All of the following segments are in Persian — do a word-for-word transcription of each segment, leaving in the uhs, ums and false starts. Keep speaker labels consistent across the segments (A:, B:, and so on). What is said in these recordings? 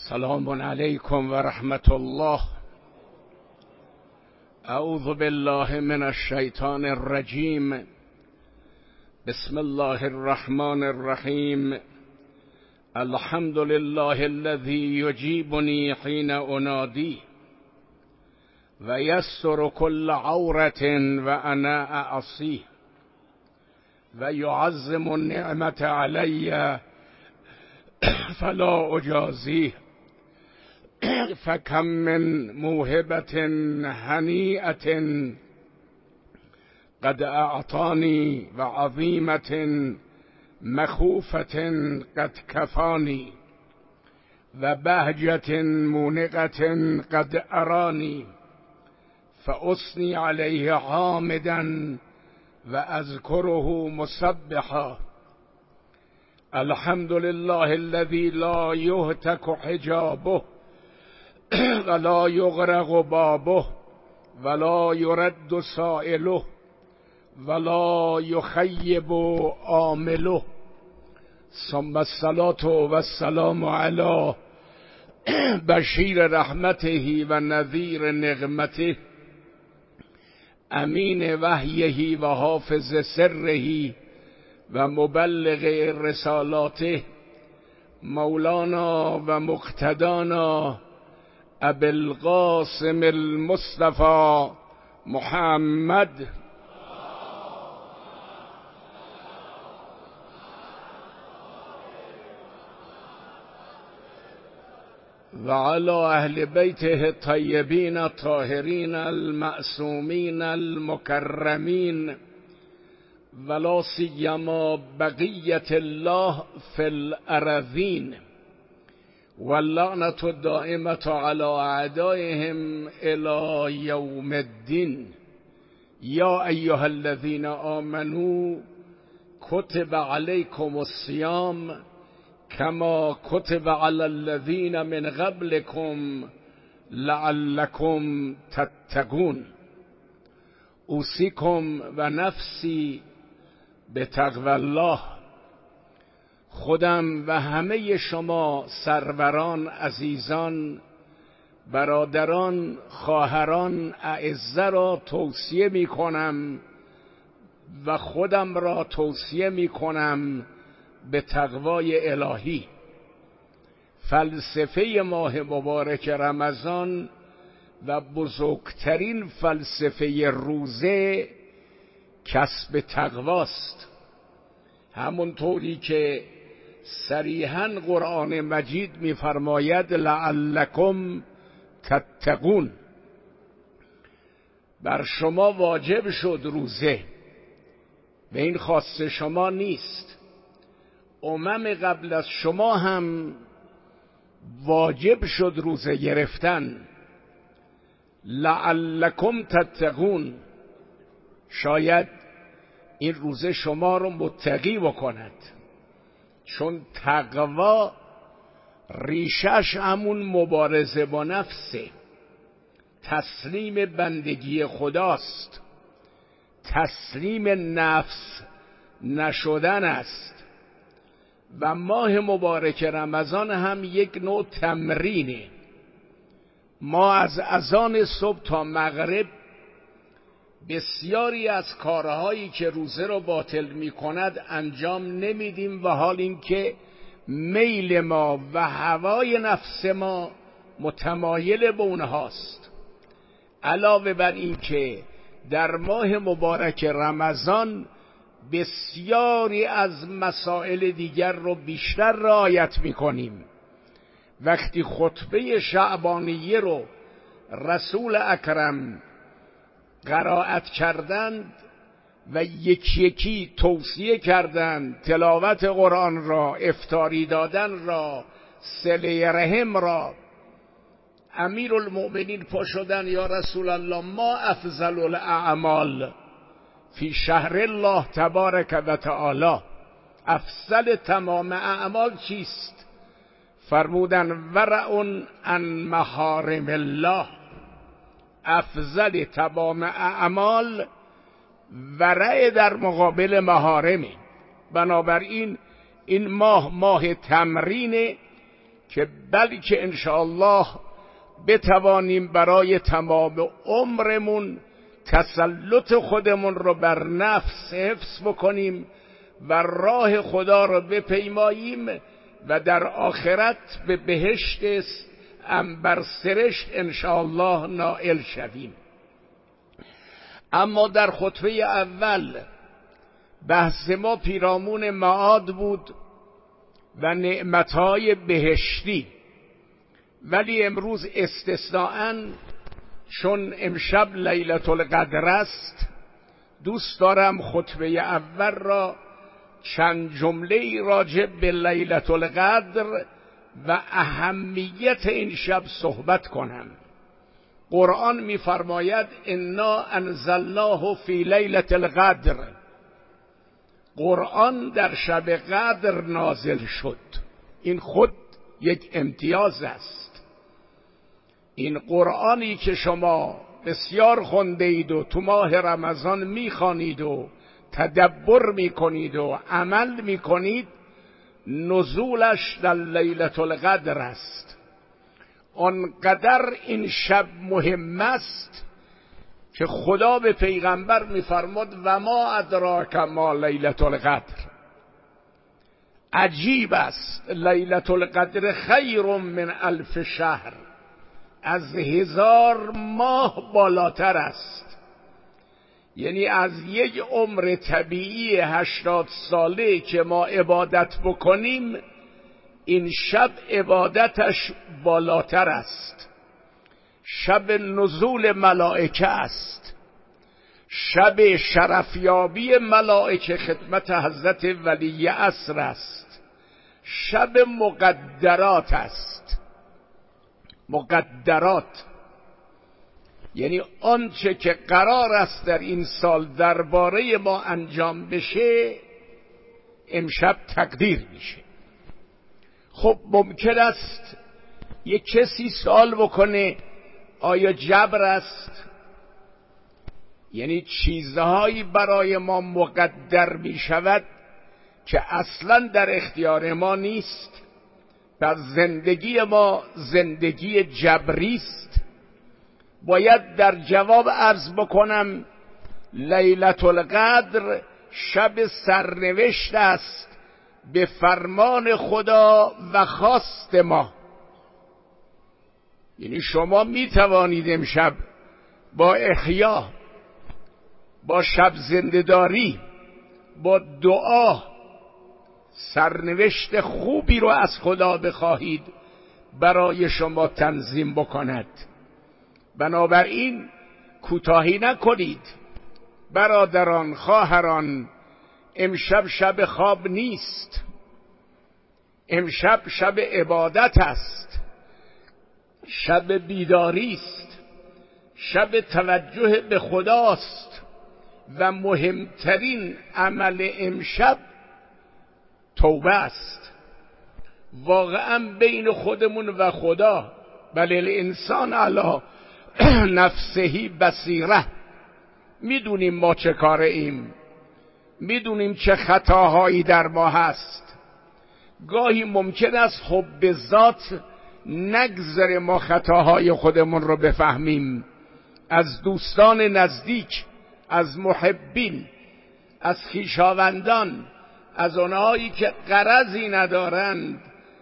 A: سلام علیکم و رحمت الله. اعوذ بالله من الشیطان الرجیم. بسم الله الرحمن الرحیم. الحمد لله الذي يجيبني حين انادی و یستر كل عورة و انا اعصیه و يعظم النعمة علی فلا اجازیه فکم من موهبة هنیئة قد اعطانی و عظیمة مخوفة قد کفانی و بهجة مونقة قد ارانی فاثنی علیه حامدا و اذکره مسبحا. الحمد لله الذي لا يهتك حجابه ولا يغرق بابه ولا يرد سائله ولا يخيب عامله. ثم الصلاة والسلام على بشیر رحمته و نذیر نقمته امین وحیه و حافظ سره و مبلغ رسالاته مولانا و مقتدانا ابی القاسم المصطفى محمد و علی اهل بیته الطیبین الطاهرین المعصومین المکرمین ولا سیما بقیة الله فی الارضین واللعنة الدائمة على اعدائهم الى یوم الدین. یا ایها الذین آمنوا کتب علیکم الصیام کما کتب علی الذین من قبلکم لعلکم تتقون. اوصیکم و نفسی بتقوی الله. خودم و همه شما سروران، عزیزان، برادران، خواهران اعزه را توصیه می کنم و خودم را توصیه می کنم به تقوای الهی. فلسفه ماه مبارک رمضان و بزرگترین فلسفه روزه کسب تقواست. همونطوری که صریحاً قرآن مجید می‌فرماید لعلکم تتقون. بر شما واجب شد روزه و این خاص شما نیست. امم قبل از شما هم واجب شد روزه گرفتن. لعلکم تتقون، شاید این روزه شما رو متقی بکند، چون تقوا ریشش همون مبارزه با نفسه، تسلیم بندگی خداست، تسلیم نفس نشدن است. و ماه مبارک رمضان هم یک نوع تمرینه. ما از اذان صبح تا مغرب بسیاری از کارهایی که روزه را باطل می کند انجام نمیدیم و حال این که میل ما و هوای نفس ما متمایل به اونهاست. علاوه بر این که در ماه مبارک رمضان بسیاری از مسائل دیگر رو بیشتر رعایت می کنیم. وقتی خطبه شعبانیه رو رسول اکرم قرائت کردند و یکی یکی توصیه کردند تلاوت قرآن را، افطاری دادن را، صله رحم را، امیرالمؤمنین پا شدن یا رسول الله ما افضل الاعمال فی شهر الله تبارک و تعالی، افضل تمام اعمال چیست؟ فرمودن ورع عن محارم الله. افضل تمام اعمال ورع در مقابل محارمه. بنابراین این ماه ماه تمرینه که بلکه انشاءالله بتوانیم برای تمام عمرمون تسلط خودمون رو بر نفس حفظ بکنیم و راه خدا رو بپیماییم و در آخرت به بهشت عنبر سرشت انشاءالله نائل شویم. اما در خطبه اول بحث ما پیرامون معاد بود و نعمتهای بهشتی، ولی امروز استثناءً چون امشب لیلة القدر است دوست دارم خطبه اول را چند جمله راجع به لیلة القدر و اهمیت این شب صحبت کنم. قرآن می‌فرماید انا انزلناه فی لیلة القدر، قرآن در شب قدر نازل شد. این خود یک امتیاز است. این قرآنی که شما بسیار خونده اید و تو ماه رمضان میخوانید و تدبر میکنید و عمل میکنید، نزولش در لیلة القدر است. آنقدر این شب مهم است که خدا به پیغمبر میفرماد و ما ادراک ما لیلة القدر. عجیب است، لیلة القدر خیر من الف شهر، از هزار ماه بالاتر است. یعنی از یک عمر طبیعی هشتاد ساله که ما عبادت بکنیم، این شب عبادتش بالاتر است. شب نزول ملائکه است، شب شرفیابی ملائکه خدمت حضرت ولی عصر است، شب مقدرات است. مقدرات یعنی آنچه که قرار است در این سال درباره ما انجام بشه امشب تقدیر میشه. خب ممکن است یک کسی سوال بکنه آیا جبر است؟ یعنی چیزهایی برای ما مقدر می شود که اصلا در اختیار ما نیست. پس زندگی ما زندگی جبری است. باید در جواب عرض بکنم لیلة القدر شب سرنوشت است به فرمان خدا و خواست ما. یعنی شما می توانید امشب با احیا، با شب زنده‌داری، با دعا سرنوشت خوبی رو از خدا بخواهید برای شما تنظیم بکند. بنابراین کوتاهی نکنید برادران، خواهران. امشب شب خواب نیست، امشب شب عبادت است، شب بیداری است، شب توجه به خداست و مهمترین عمل امشب توبه است. واقعا بین خودمون و خدا، بل الانسان علی نفسه بصیره، میدونیم ما چه کاره ایم، میدونیم چه خطاهایی در ما هست. گاهی ممکن است حب ذات نگذره ما خطاهای خودمون رو بفهمیم. از دوستان نزدیک، از محبین، از خویشاوندان، از اونهایی که غرضی ندارند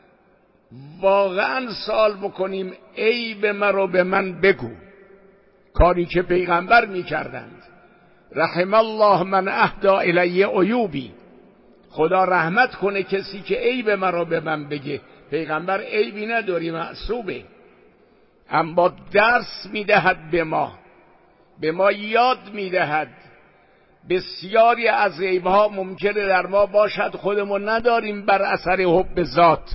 A: واقعا سوال بکنیم عیب من رو به من بگو. کاری که پیغمبر میکردند. رحم الله من اهدی الی عیوبی، خدا رحمت کنه کسی که عیب من رو به من بگه. پیغمبر عیبی نداری، معصومه، اما درس میدهد به ما، به ما یاد میدهد. بسیاری از عیبها ممکنه در ما باشد خودمون نداریم بر اثر حب ذات،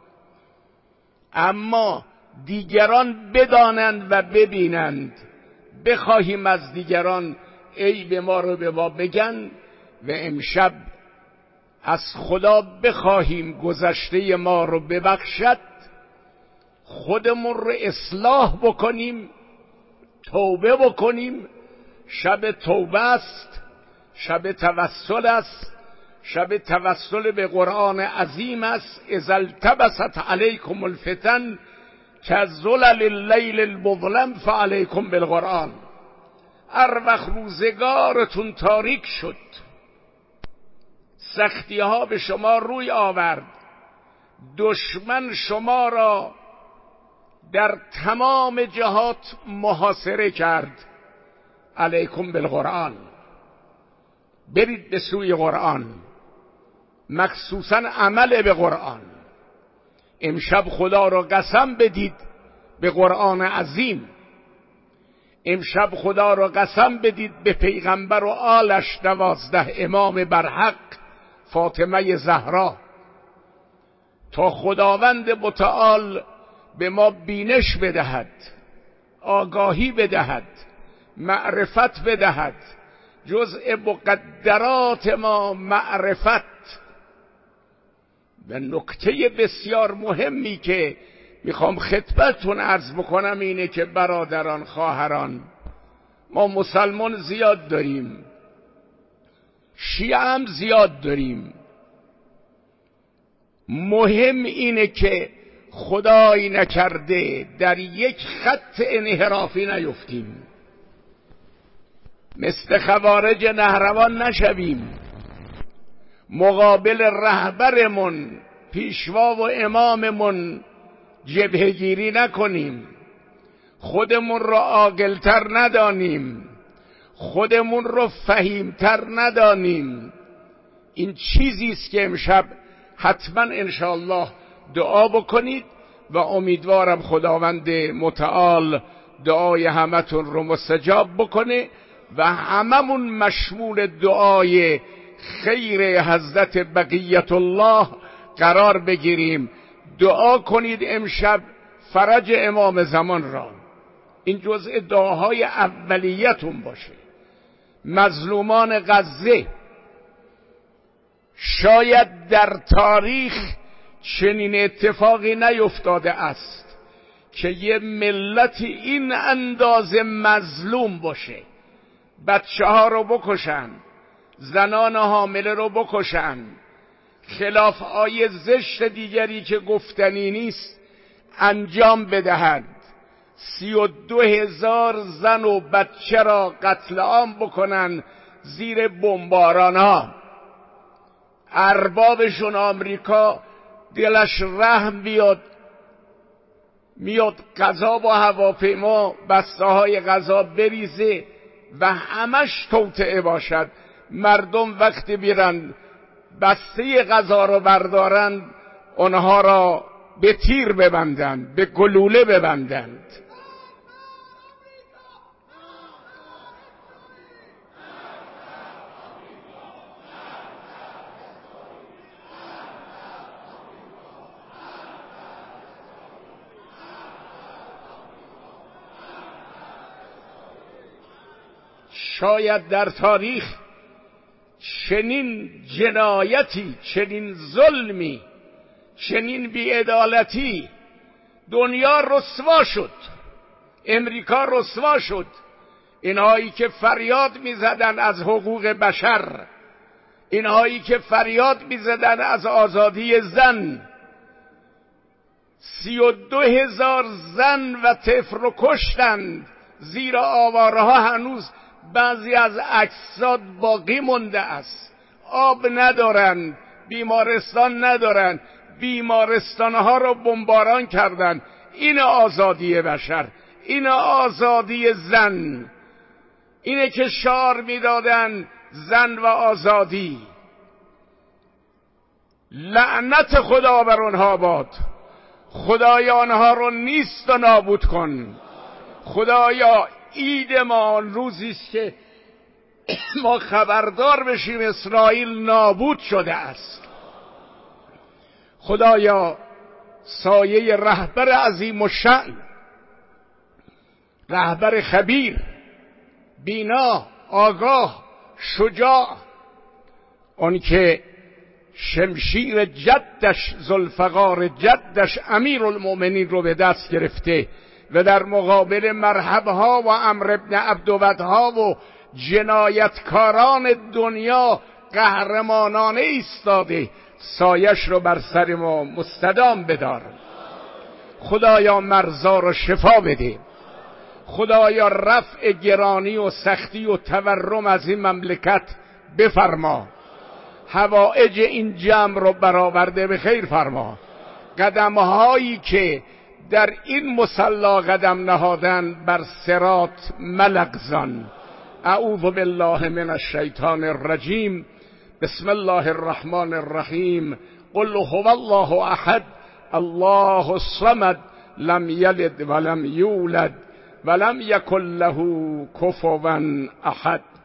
A: اما دیگران بدانند و ببینند. بخواهیم از دیگران عیب ما رو به ما بگن و امشب از خدا بخواهیم گذشته ما رو ببخشد، خودمون رو اصلاح بکنیم، توبه بکنیم. شب توبه است، شب توسل است، شب توسل به قرآن عظیم است. اذا التبست علیکم الفتن کظلل اللیل المظلم فعلیکم بالقرآن. هر وقت روزگارتون تاریک شد، سختی ها به شما روی آورد، دشمن شما را در تمام جهات محاصره کرد، علیکم بالقرآن، برید به سوی قرآن، مخصوصا عمل به قرآن. امشب خدا را قسم بدید به قرآن عظیم، امشب خدا را قسم بدید به پیغمبر و آلش دوازده امام برحق، فاطمه زهرا، تا خداوند متعال به ما بینش بدهد، آگاهی بدهد، معرفت بدهد. جزء مقدرات ما معرفت. و نکته بسیار مهمی که میخوام خدمتتون عرض بکنم اینه که برادران، خواهران، ما مسلمان زیاد داریم، شیعه هم زیاد داریم. مهم اینه که خدای نکرده در یک خط انحرافی نیفتیم، مثل خوارج نهروان نشویم، مقابل رهبرمون، پیشوا و اماممون جبهه‌گیری نکنیم، خودمون رو عاقل‌تر ندانیم، خودمون رو فهیمتر ندانیم. این چیزی است که امشب حتما انشاءالله دعا بکنید و امیدوارم خداوند متعال دعای همتون رو مستجاب بکنه و هممون مشمول دعای خیر حضرت بقیت الله قرار بگیریم. دعا کنید امشب فرج امام زمان را، این جزء دعاهای اولیتون باشه. مظلومان غزه، شاید در تاریخ چنین اتفاقی نیفتاده است که یه ملتی این اندازه مظلوم باشه، بچه ها رو بکشن، زنان حامله رو بکشن، خلاف آیه زشت دیگری که گفتنی نیست انجام بدهند، سی و دو هزار زن و بچه را قتل عام بکنن زیر بمباران ها. اربابشون آمریکا دلش رحم بیاد، میاد غذا با هواپیما بسته های غذا بریزه و همش توطئه باشد. مردم وقتی بیرن بسته غذا رو بردارن، اونها را به تیر ببندند، به گلوله ببندند. شاید در تاریخ چنین جنایتی، چنین ظلمی، چنین بی‌عدالتی، دنیا رسوا شد، امریکا رسوا شد. اینهایی که فریاد میزدن از حقوق بشر، اینهایی که فریاد میزدن از آزادی زن، سی و دو هزار زن و طفل رو کشتند. زیر آوارها هنوز بعضی از اجساد باقی مونده است. آب ندارند، بیمارستان ندارند، بیمارستانها رو بمباران کردند. این آزادی بشر، این آزادی زن، اینه که شعار میدادن زن و آزادی. لعنت خدا بر آنها باد. خدایا آنها رو نیست و نابود کن. خدایا عید ما روزی است که ما خبردار بشیم اسرائیل نابود شده است. خدایا سایه رهبر عظیم الشأن، رهبر خبیر، بینا، آگاه، شجاع، اون که شمشیر جدش ذوالفقار جدش امیرالمؤمنین رو به دست گرفته و در مقابل مرحبها و عمرو بن عبدودها و جنایتکاران دنیا قهرمانانه ایستاده، سایش رو بر سر ما مستدام بدار. خدایا مرزا رو شفا بده. خدایا رفع گرانی و سختی و تورم از این مملکت بفرما. حوائج این جمع رو برآورده به خیر فرما. قدمهایی که در این مصلا قدم نهادن بر صراط ملغزان. اعوذ بالله من الشیطان الرجیم. بسم الله الرحمن الرحیم. قل هو الله احد الله الصمد لم یلد ولم یولد ولم یکن له کفوا احد.